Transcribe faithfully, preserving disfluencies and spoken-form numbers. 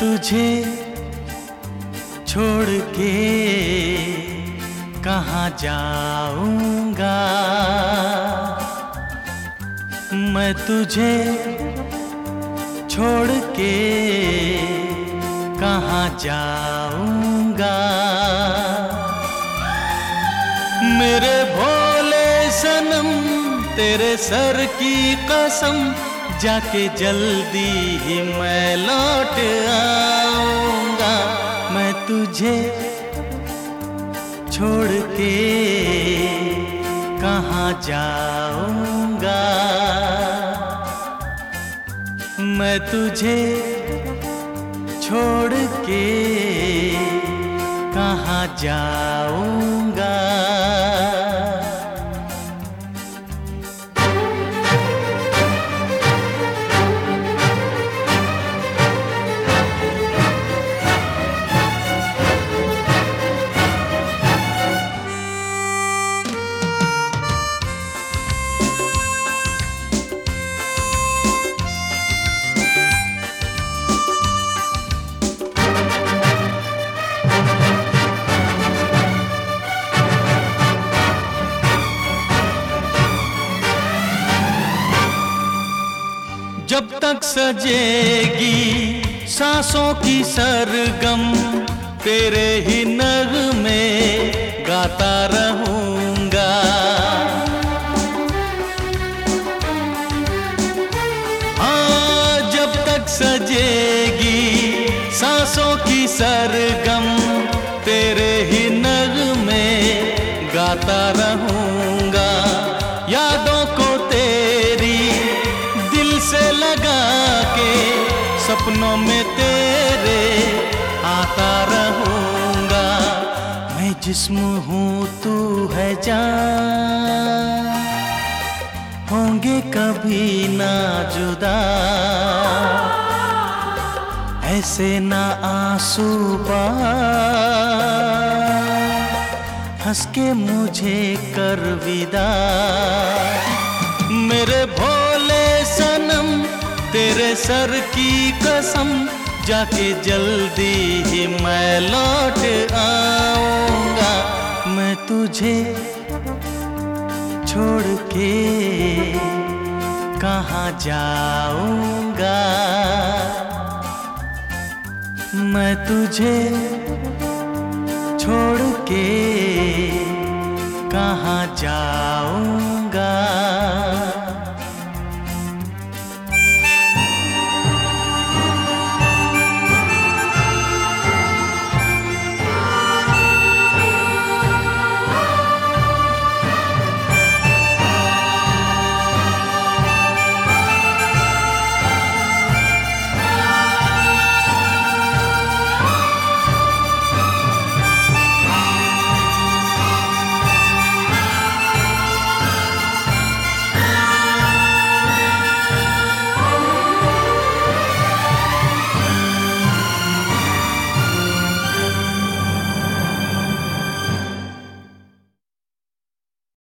तुझे छोड़ के कहाँ जाऊंगा, मैं तुझे छोड़ के कहाँ जाऊंगा। मेरे भोले सनम तेरे सर की कसम, जाके जल्दी ही मैं लौट आऊंगा। मैं तुझे छोड़ के कहाँ जाऊंगा, मैं तुझे छोड़ के कहाँ जाऊंगा। जब तक सजेगी सांसों की सरगम, तेरे ही नगमे गाता रहूंगा। हाँ, जब तक सजेगी सांसों की सरगम, तेरे ही नगमे गाता रहूंगा। यादों को तेरी दिल से लगा के सपनों में तेरे आता रहूंगा। मैं जिस्म हूँ तू है जान, होंगे कभी ना जुदा। ऐसे ना आंसू बहा, हंस के मुझे कर विदा। मेरे भोले सनम तेरे सर की कसम, जाके जल्दी ही मैं लौट आऊंगा। मैं तुझे छोड़ के कहाँ जाऊंगा, मैं तुझे छोड़ के कहाँ जाऊंगा।